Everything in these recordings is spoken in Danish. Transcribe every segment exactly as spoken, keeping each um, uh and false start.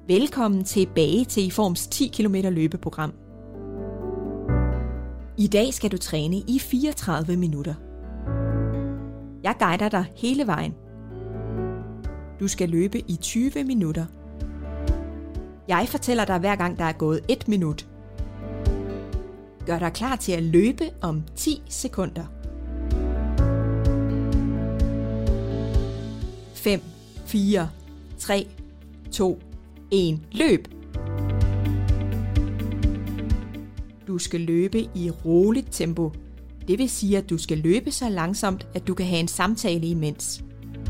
Velkommen tilbage til iForms ti kilometer løbeprogram. I dag skal du træne i fireogtredive minutter. Jeg guider dig hele vejen. Du skal løbe i tyve minutter. Jeg fortæller dig hver gang der er gået et minut. Gør dig klar til at løbe om ti sekunder. fem, fire, tre, to, et. Løb! Du skal løbe i roligt tempo. Det vil sige, at du skal løbe så langsomt, at du kan have en samtale imens.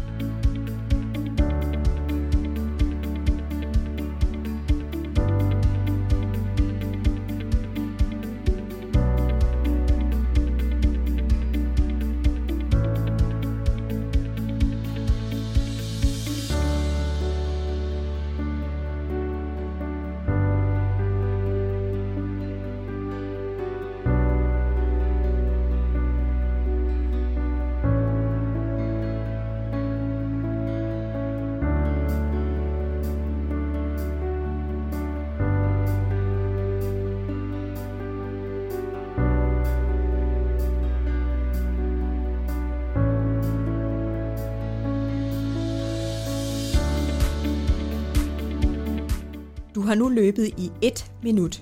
Du har nu løbet i et minut.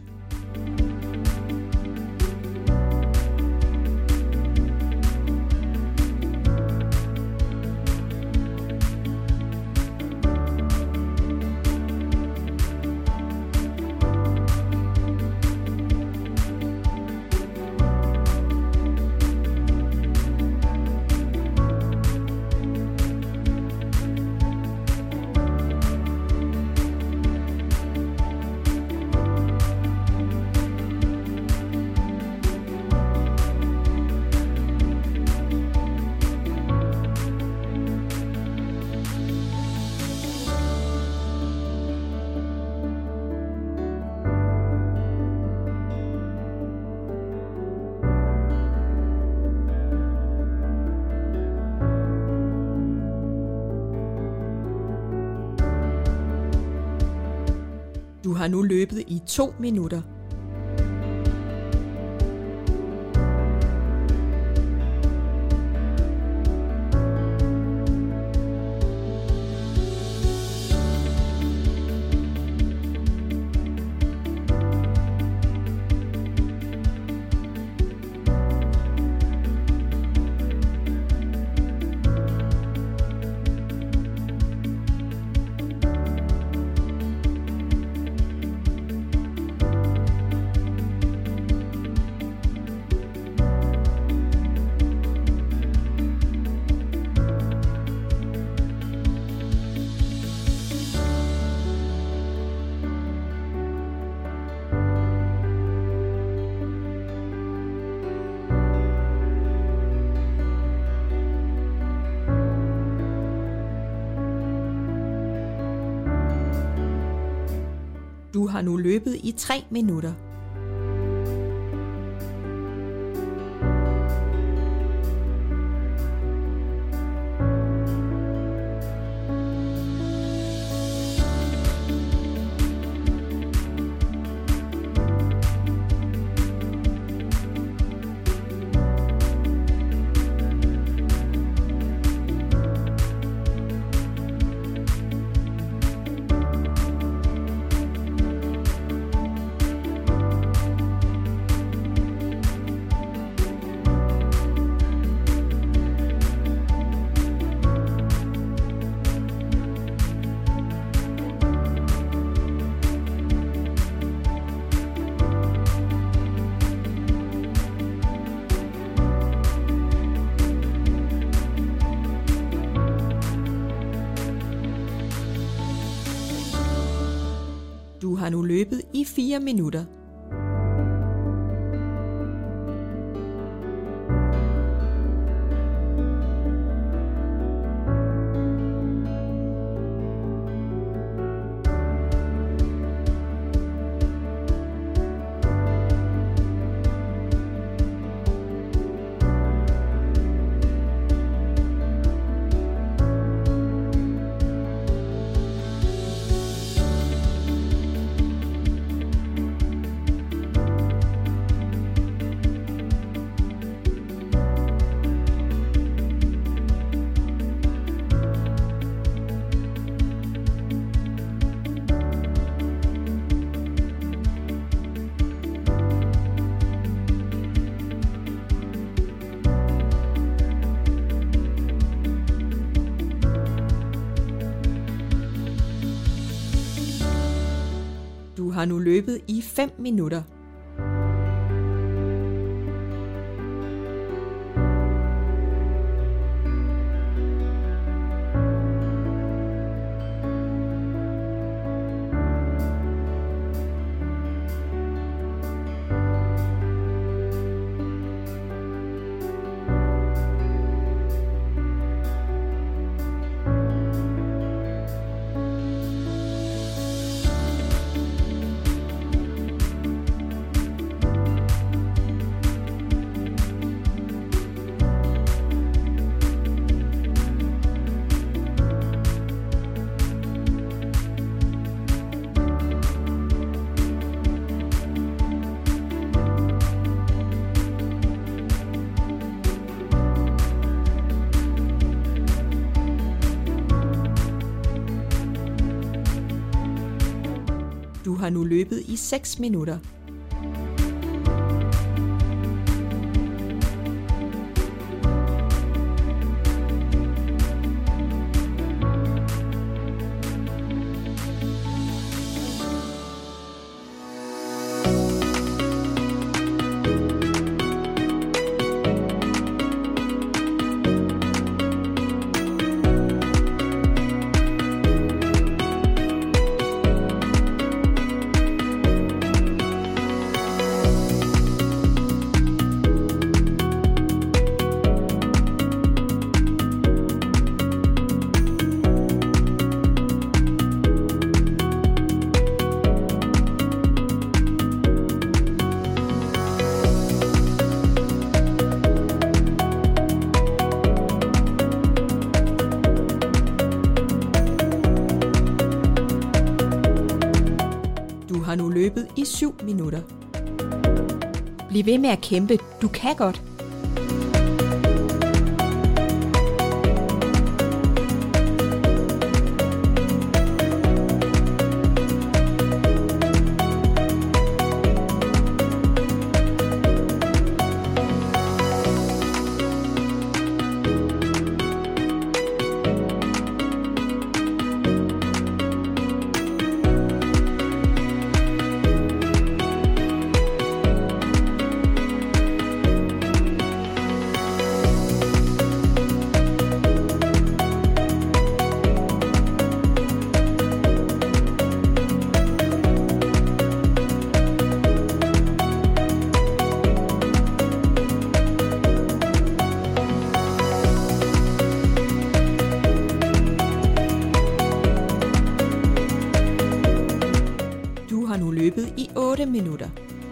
Du har nu løbet i to minutter. Du har nu løbet i tre minutter. Du har nu løbet i fire minutter. Du har nu løbet i fem minutter. Du har nu løbet i seks minutter. Du har nu løbet i syv minutter. Bliv ved med at kæmpe. Du kan godt. Du har nu løbet i otte minutter.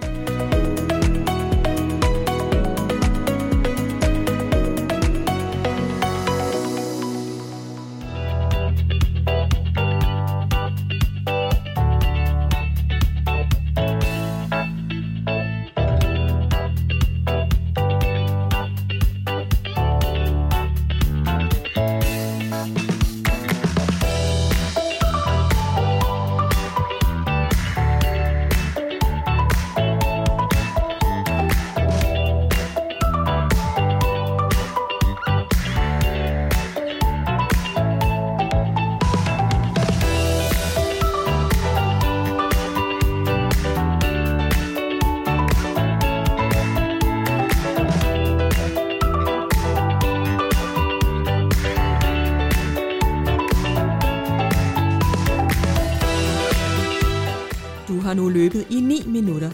Du har nu løbet i ni minutter.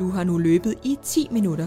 Du har nu løbet i ti minutter.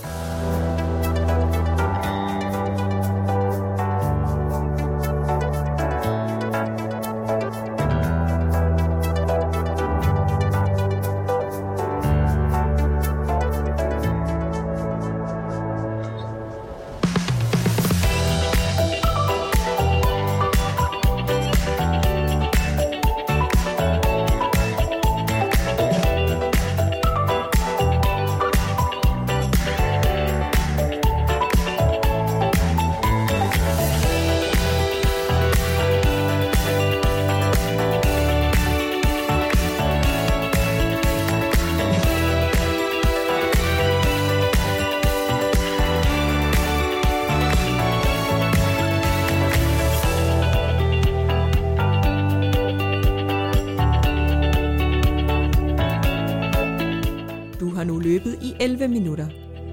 Du har nu løbet i elleve minutter.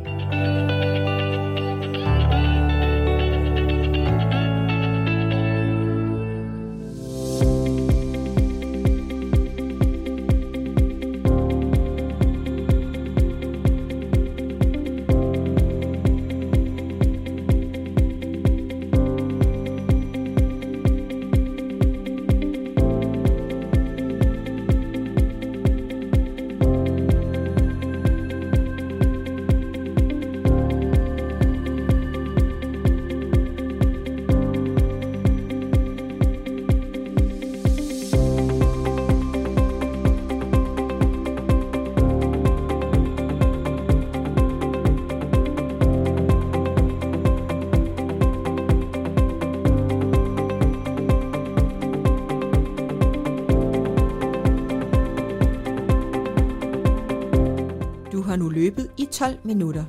Du har nu løbet i tolv minutter.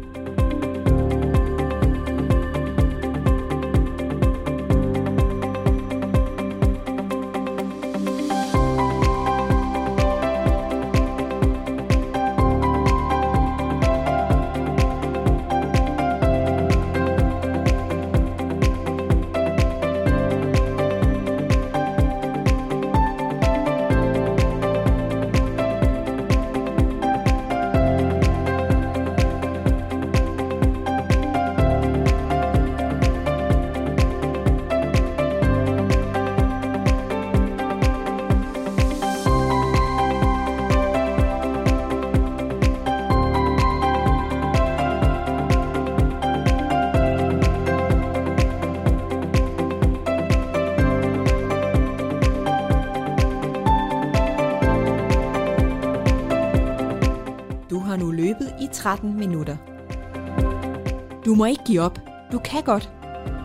Du har nu løbet i tretten minutter. Du må ikke give op. Du kan godt.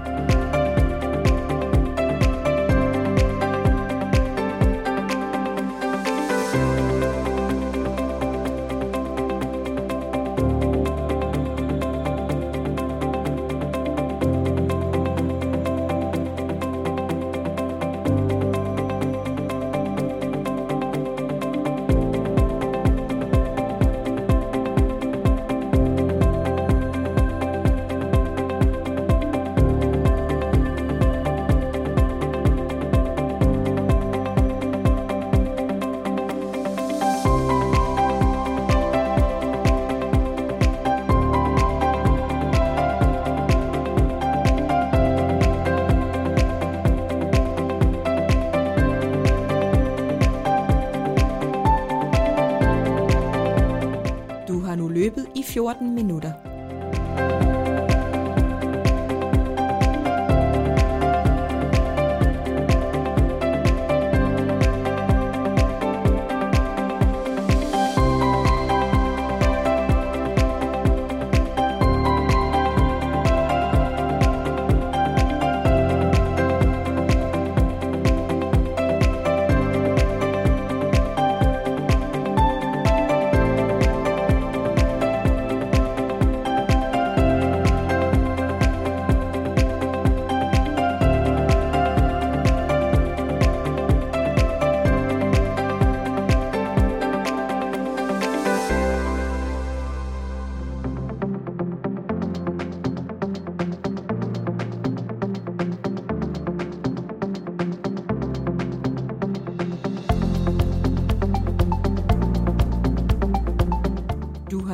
Du har nu løbet i fjorten minutter.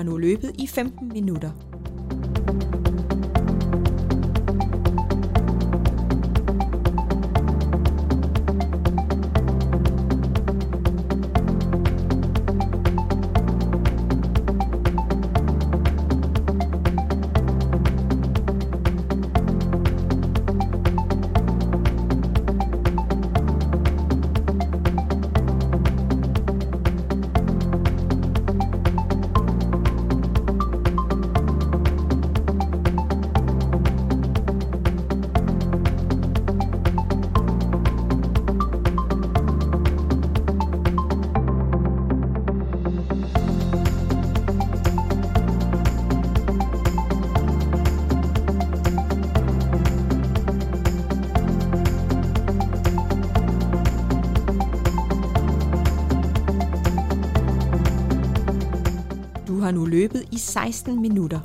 har nu løbet i femten minutter. Du har nu løbet i seksten minutter.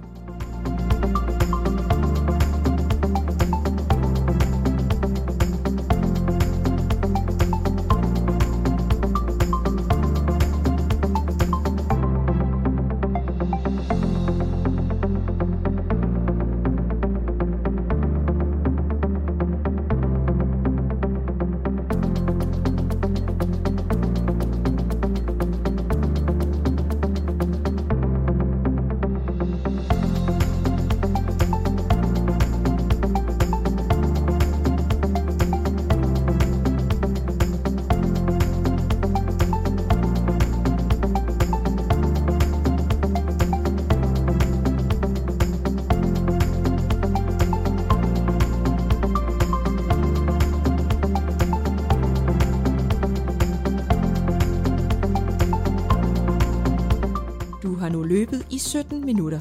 Du har nu løbet i sytten minutter.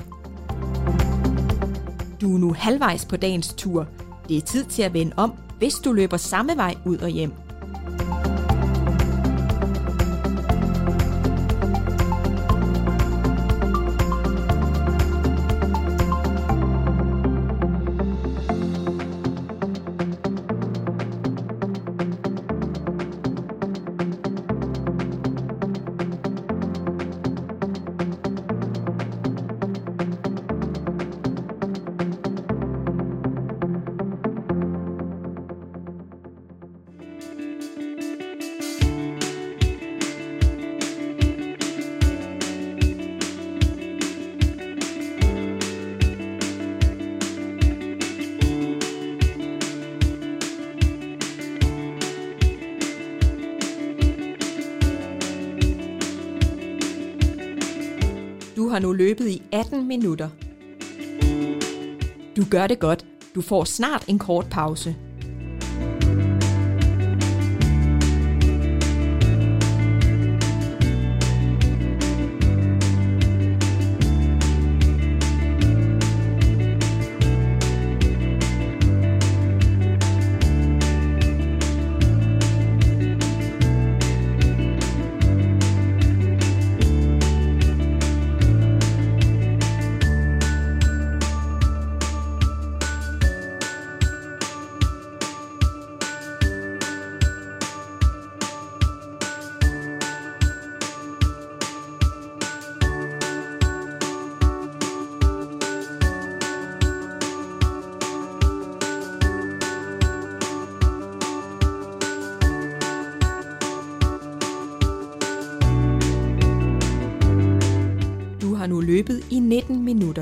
Du er nu halvvejs på dagens tur. Det er tid til at vende om, hvis du løber samme vej ud og hjem. Du har nu løbet i atten minutter. Du gør det godt. Du får snart en kort pause. Du har nu løbet i nitten minutter.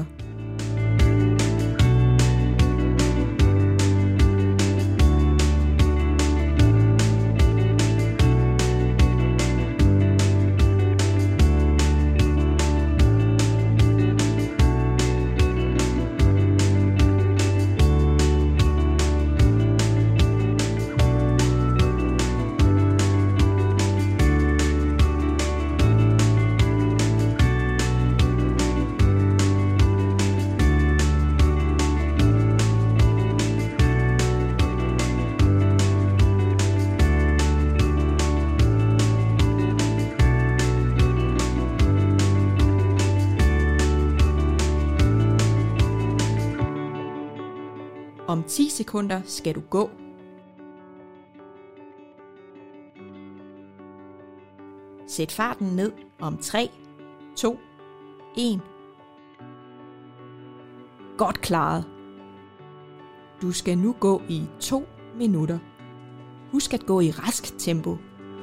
Om ti sekunder skal du gå. Sæt farten ned om tre, to, en. Godt klaret. Du skal nu gå i to minutter. Husk at gå i rask tempo.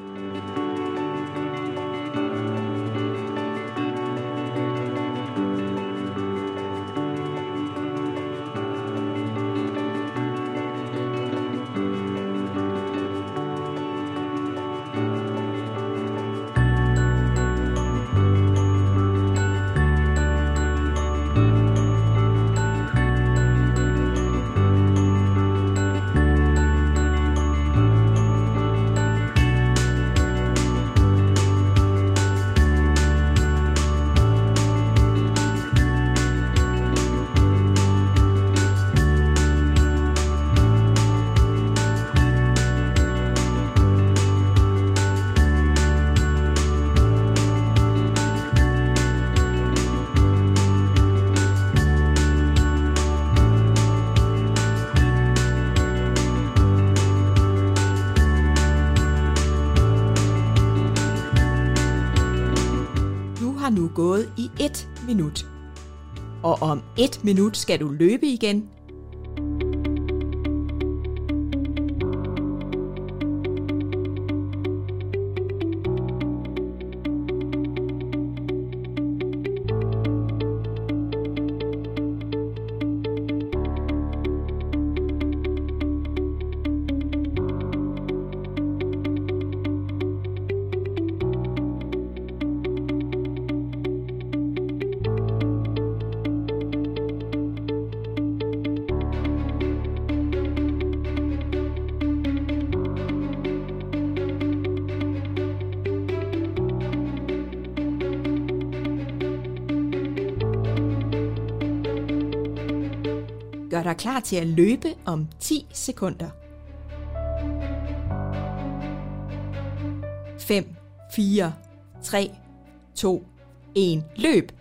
Har nu gået i et minut. Og om et minut skal du løbe igen. Gør dig klar til at løbe om ti sekunder. fem, fire, tre, to, et. Løb!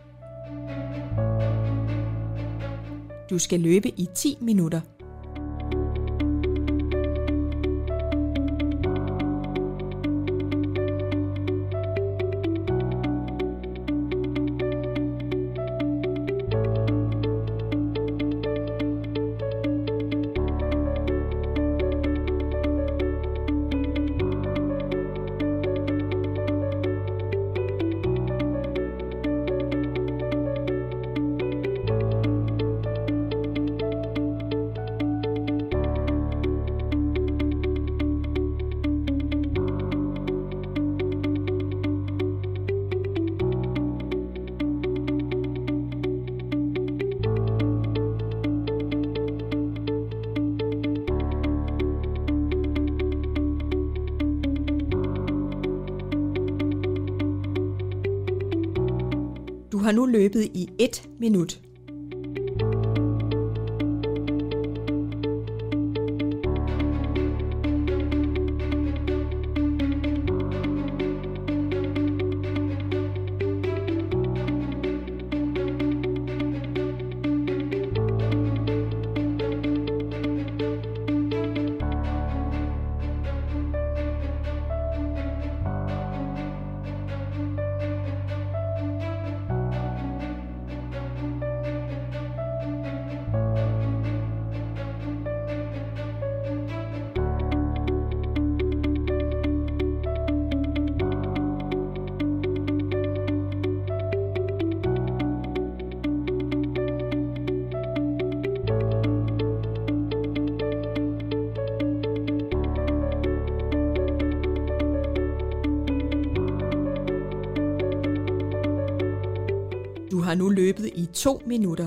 Du skal løbe i ti minutter. Du har nu løbet i et minut. Du har nu løbet i to minutter.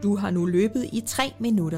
Du har nu løbet i tre minutter.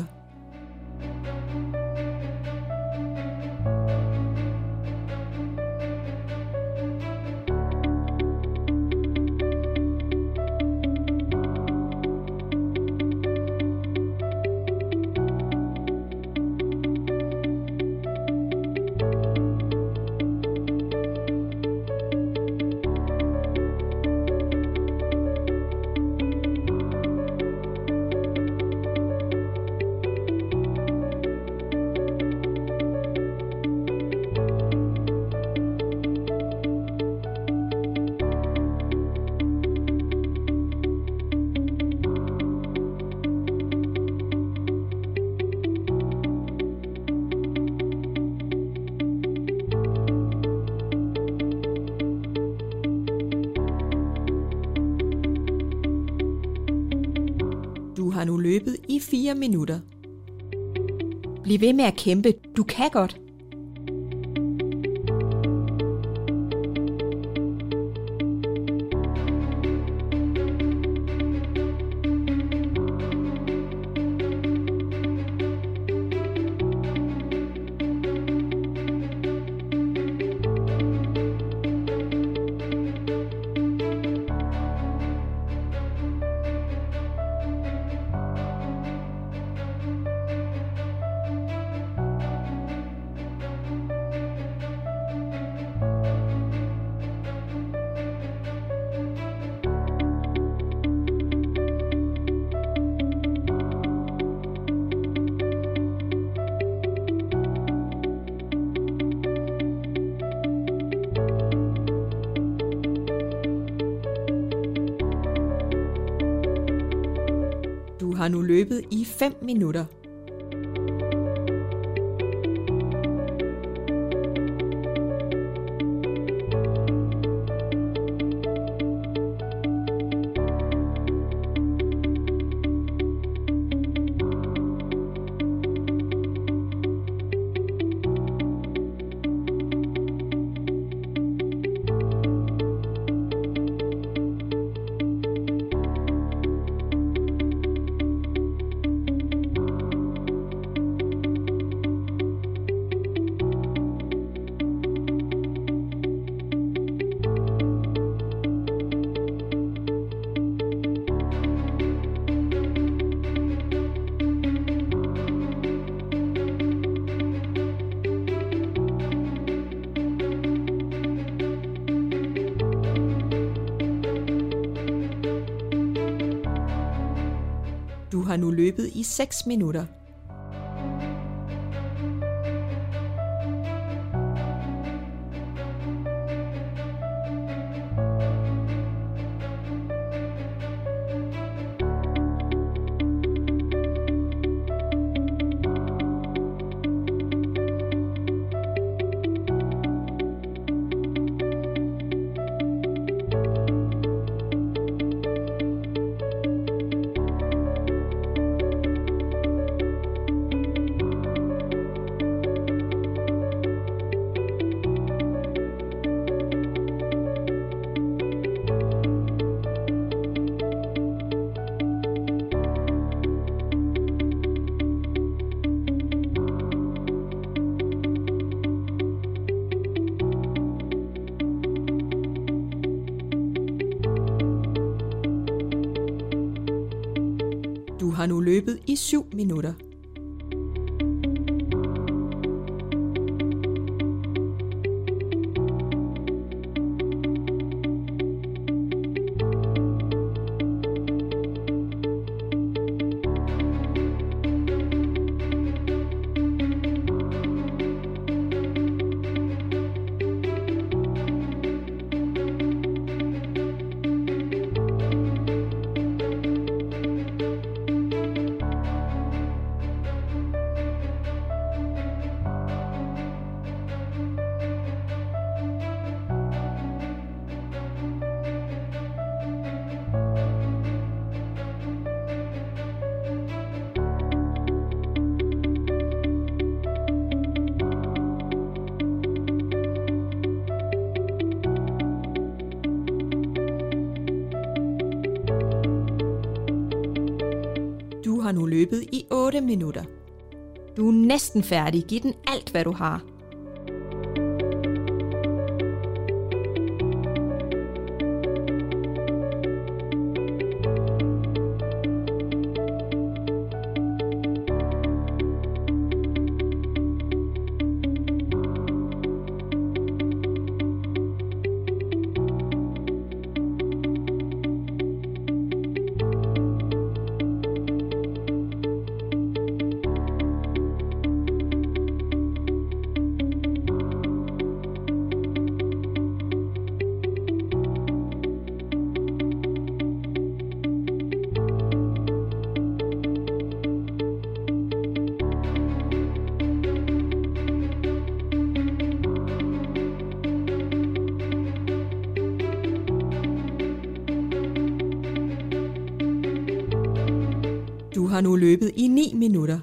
Du har nu løbet i fire minutter. Bliv ved med at kæmpe. Du kan godt. Du har nu løbet i fem minutter. Du har nu løbet i seks minutter. Du har nu løbet i syv minutter. har nu løbet i otte minutter. Du er næsten færdig. Giv den alt, hvad du har. Du har nu løbet i ni minutter.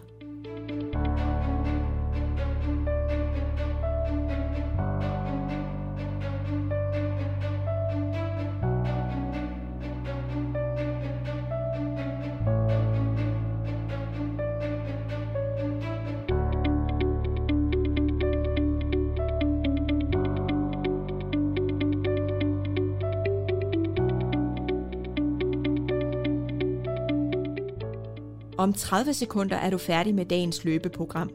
Om tredive sekunder er du færdig med dagens løbeprogram.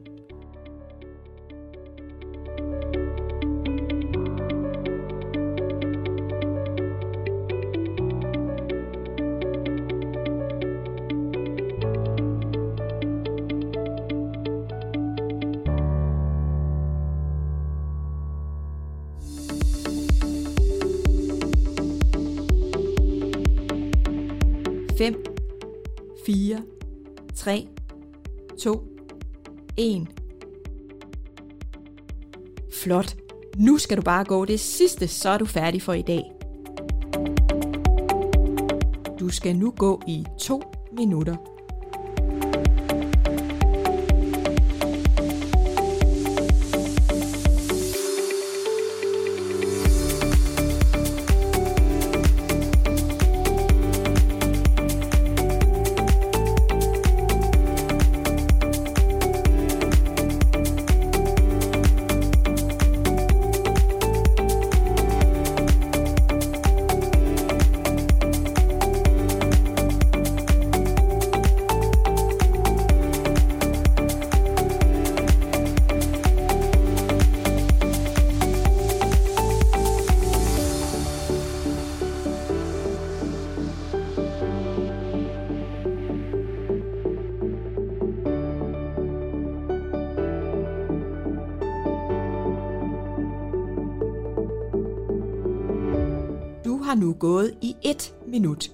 fem, fire, tre, to, en. Flot. Nu skal du bare gå det sidste, så er du færdig for i dag. Du skal nu gå i to minutter. Du har nu gået i et minut.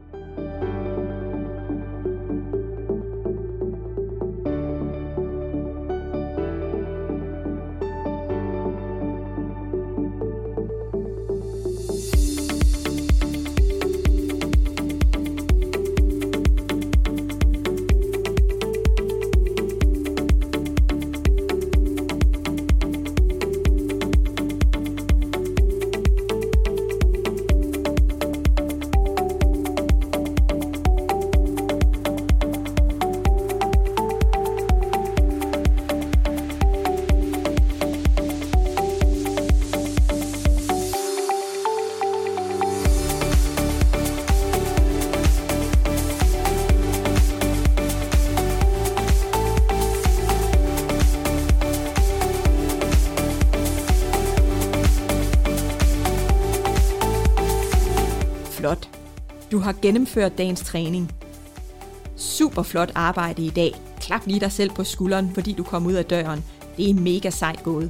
Flot. Du har gennemført dagens træning. Super flot arbejde i dag. Klap lige dig selv på skulderen, fordi du kom ud af døren. Det er mega sejt gået.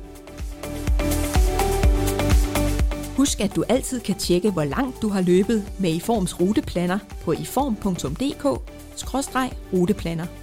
Husk, at du altid kan tjekke, hvor langt du har løbet med iForms ruteplaner på iform punktum d k skråstreg ruteplaner.